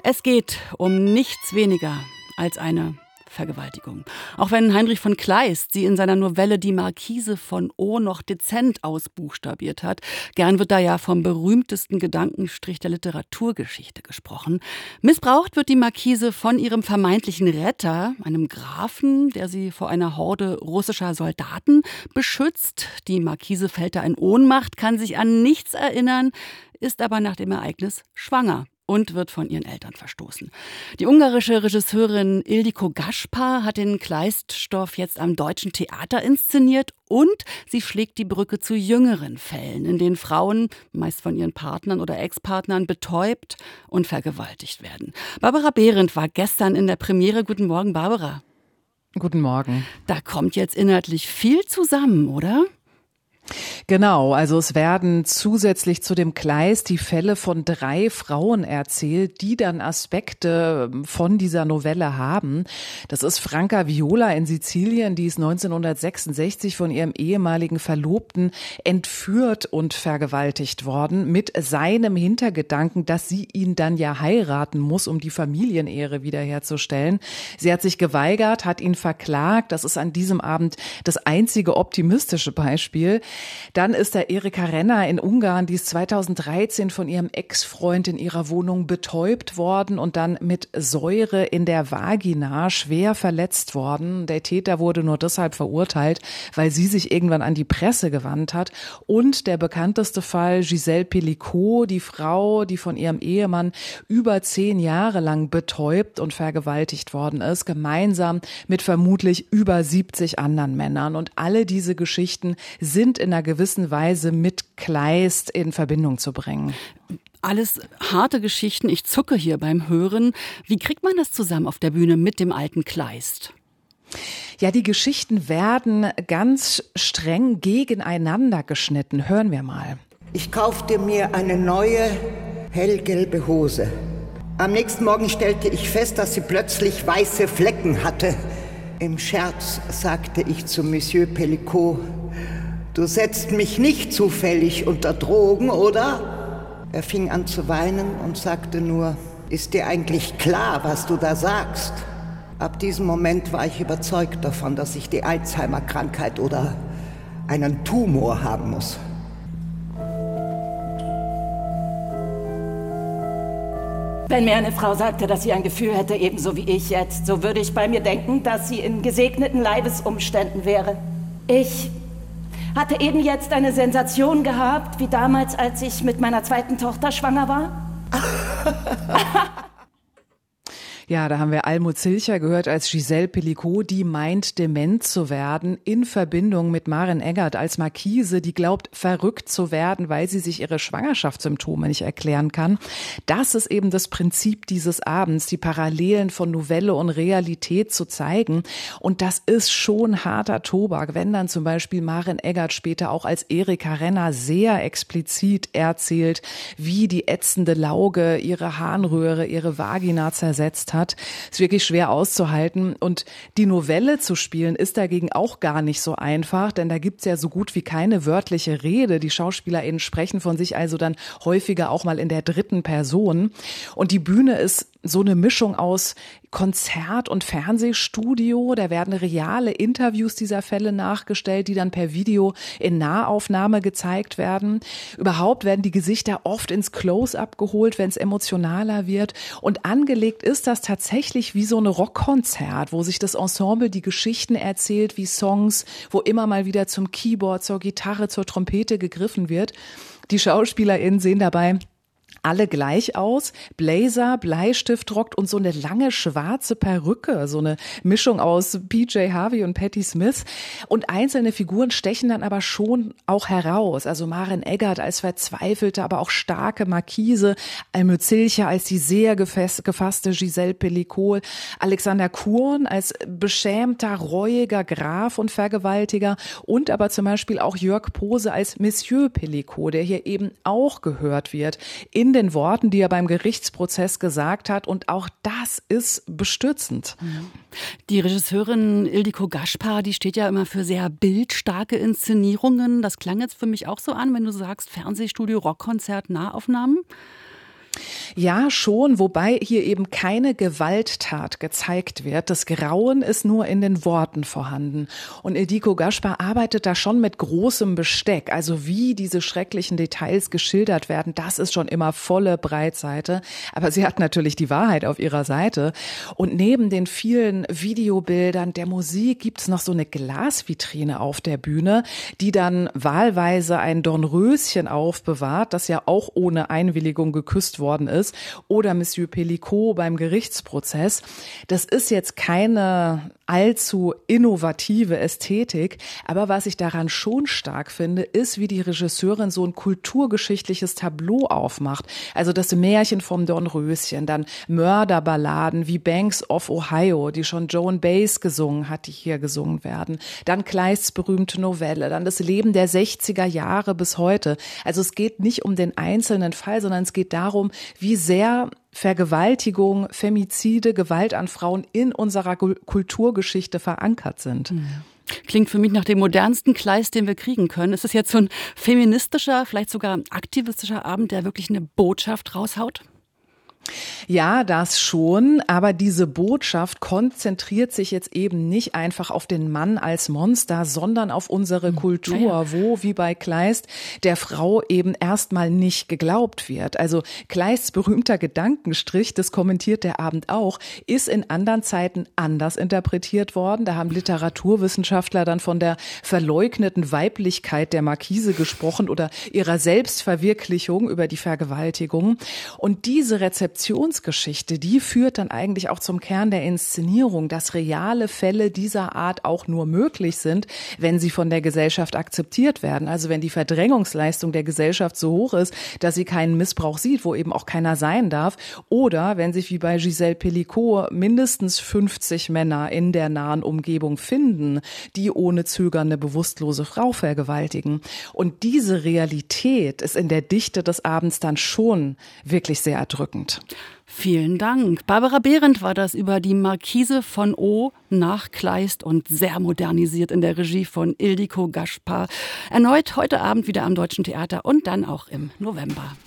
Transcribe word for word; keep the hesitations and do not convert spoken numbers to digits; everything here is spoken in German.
Es geht um nichts weniger als eine Vergewaltigung. Auch wenn Heinrich von Kleist sie in seiner Novelle Die Marquise von O noch dezent ausbuchstabiert hat. Gern wird da ja vom berühmtesten Gedankenstrich der Literaturgeschichte gesprochen. Missbraucht wird die Marquise von ihrem vermeintlichen Retter, einem Grafen, der sie vor einer Horde russischer Soldaten beschützt. Die Marquise fällt da in Ohnmacht, kann sich an nichts erinnern, ist aber nach dem Ereignis schwanger und wird von ihren Eltern verstoßen. Die ungarische Regisseurin Ildikó Gáspár hat den Kleist-Stoff jetzt am Deutschen Theater inszeniert und sie schlägt die Brücke zu jüngeren Fällen, in denen Frauen, meist von ihren Partnern oder Ex-Partnern, betäubt und vergewaltigt werden. Barbara Behrendt war gestern in der Premiere. Guten Morgen, Barbara. Guten Morgen. Da kommt jetzt inhaltlich viel zusammen, oder? Genau, also es werden zusätzlich zu dem Kleist die Fälle von drei Frauen erzählt, die dann Aspekte von dieser Novelle haben. Das ist Franca Viola in Sizilien, die ist neunzehnhundertsechsundsechzig von ihrem ehemaligen Verlobten entführt und vergewaltigt worden, mit seinem Hintergedanken, dass sie ihn dann ja heiraten muss, um die Familienehre wiederherzustellen. Sie hat sich geweigert, hat ihn verklagt. Das ist an diesem Abend das einzige optimistische Beispiel. Dann ist da Erika Renner in Ungarn, die ist zweitausenddreizehn von ihrem Ex-Freund in ihrer Wohnung betäubt worden und dann mit Säure in der Vagina schwer verletzt worden. Der Täter wurde nur deshalb verurteilt, weil sie sich irgendwann an die Presse gewandt hat. Und der bekannteste Fall, Gisèle Pelicot, die Frau, die von ihrem Ehemann über zehn Jahre lang betäubt und vergewaltigt worden ist, gemeinsam mit vermutlich über siebzig anderen Männern. Und alle diese Geschichten sind in einer gewissen Weise mit Kleist in Verbindung zu bringen. Alles harte Geschichten. Ich zucke hier beim Hören. Wie kriegt man das zusammen auf der Bühne mit dem alten Kleist? Ja, die Geschichten werden ganz streng gegeneinander geschnitten. Hören wir mal. Ich kaufte mir eine neue, hellgelbe Hose. Am nächsten Morgen stellte ich fest, dass sie plötzlich weiße Flecken hatte. Im Scherz sagte ich zu Monsieur Pelicot: Du setzt mich nicht zufällig unter Drogen, oder? Er fing an zu weinen und sagte nur: Ist dir eigentlich klar, was du da sagst? Ab diesem Moment war ich überzeugt davon, dass ich die Alzheimer-Krankheit oder einen Tumor haben muss. Wenn mir eine Frau sagte, dass sie ein Gefühl hätte, ebenso wie ich jetzt, so würde ich bei mir denken, dass sie in gesegneten Leibesumständen wäre. Ich hatte eben jetzt eine Sensation gehabt, wie damals, als ich mit meiner zweiten Tochter schwanger war. Ja, da haben wir Almut Zilcher gehört als Gisèle Pelicot, die meint, dement zu werden, in Verbindung mit Maren Eggert als Marquise, die glaubt, verrückt zu werden, weil sie sich ihre Schwangerschaftssymptome nicht erklären kann. Das ist eben das Prinzip dieses Abends, die Parallelen von Novelle und Realität zu zeigen. Und das ist schon harter Tobak, wenn dann zum Beispiel Maren Eggert später auch als Erika Renner sehr explizit erzählt, wie die ätzende Lauge ihre Harnröhre, ihre Vagina zersetzt hat. hat, ist wirklich schwer auszuhalten. Und die Novelle zu spielen ist dagegen auch gar nicht so einfach, denn da gibt's ja so gut wie keine wörtliche Rede. Die SchauspielerInnen sprechen von sich also dann häufiger auch mal in der dritten Person. Und die Bühne ist so eine Mischung aus Konzert- und Fernsehstudio. Da werden reale Interviews dieser Fälle nachgestellt, die dann per Video in Nahaufnahme gezeigt werden. Überhaupt werden die Gesichter oft ins Close-up geholt, wenn es emotionaler wird. Und angelegt ist das tatsächlich wie so eine Rockkonzert, wo sich das Ensemble die Geschichten erzählt, wie Songs, wo immer mal wieder zum Keyboard, zur Gitarre, zur Trompete gegriffen wird. Die SchauspielerInnen sehen dabei alle gleich aus. Blazer, Bleistiftrock und so eine lange schwarze Perücke, so eine Mischung aus P J Harvey und Patti Smith. Und einzelne Figuren stechen dann aber schon auch heraus. Also Maren Eggert als verzweifelte, aber auch starke Marquise, Almut Zilcher als die sehr gefasste Gisèle Pelicot, Alexander Kurn als beschämter, reuiger Graf und Vergewaltiger und aber zum Beispiel auch Jörg Pose als Monsieur Pelicot, der hier eben auch gehört wird in den Worten, die er beim Gerichtsprozess gesagt hat. Und auch das ist bestürzend. Die Regisseurin Ildikó Gáspár, die steht ja immer für sehr bildstarke Inszenierungen. Das klang jetzt für mich auch so an, wenn du sagst Fernsehstudio, Rockkonzert, Nahaufnahmen. Ja, schon, wobei hier eben keine Gewalttat gezeigt wird. Das Grauen ist nur in den Worten vorhanden. Und Ildiko Gaspar arbeitet da schon mit großem Besteck. Also wie diese schrecklichen Details geschildert werden, das ist schon immer volle Breitseite. Aber sie hat natürlich die Wahrheit auf ihrer Seite. Und neben den vielen Videobildern der Musik gibt's noch so eine Glasvitrine auf der Bühne, die dann wahlweise ein Dornröschen aufbewahrt, das ja auch ohne Einwilligung geküsst worden ist, oder Monsieur Pellicot beim Gerichtsprozess. Das ist jetzt keine allzu innovative Ästhetik, aber was ich daran schon stark finde, ist, wie die Regisseurin so ein kulturgeschichtliches Tableau aufmacht. Also das Märchen vom Dornröschen, dann Mörderballaden wie Banks of Ohio, die schon Joan Baez gesungen hat, die hier gesungen werden, dann Kleists berühmte Novelle, dann das Leben der sechziger Jahre bis heute. Also es geht nicht um den einzelnen Fall, sondern es geht darum, wie sehr Vergewaltigung, Femizide, Gewalt an Frauen in unserer Kulturgeschichte verankert sind. Klingt für mich nach dem modernsten Kleist, den wir kriegen können. Ist es jetzt so ein feministischer, vielleicht sogar aktivistischer Abend, der wirklich eine Botschaft raushaut? Ja, das schon, aber diese Botschaft konzentriert sich jetzt eben nicht einfach auf den Mann als Monster, sondern auf unsere Kultur, ja, ja. wo, wie bei Kleist, der Frau eben erstmal nicht geglaubt wird. Also Kleists berühmter Gedankenstrich, das kommentiert der Abend auch, ist in anderen Zeiten anders interpretiert worden. Da haben Literaturwissenschaftler dann von der verleugneten Weiblichkeit der Markise gesprochen oder ihrer Selbstverwirklichung über die Vergewaltigung. Und diese Rezeption Geschichte, die führt dann eigentlich auch zum Kern der Inszenierung, dass reale Fälle dieser Art auch nur möglich sind, wenn sie von der Gesellschaft akzeptiert werden. Also wenn die Verdrängungsleistung der Gesellschaft so hoch ist, dass sie keinen Missbrauch sieht, wo eben auch keiner sein darf. Oder wenn sich wie bei Giselle Pellicot mindestens fünfzig Männer in der nahen Umgebung finden, die ohne Zögern eine bewusstlose Frau vergewaltigen. Und diese Realität ist in der Dichte des Abends dann schon wirklich sehr erdrückend. Vielen Dank. Barbara Behrendt war das über die Markise von O nach Kleist und sehr modernisiert in der Regie von Ildiko Gaspar. Erneut heute Abend wieder am Deutschen Theater und dann auch im November.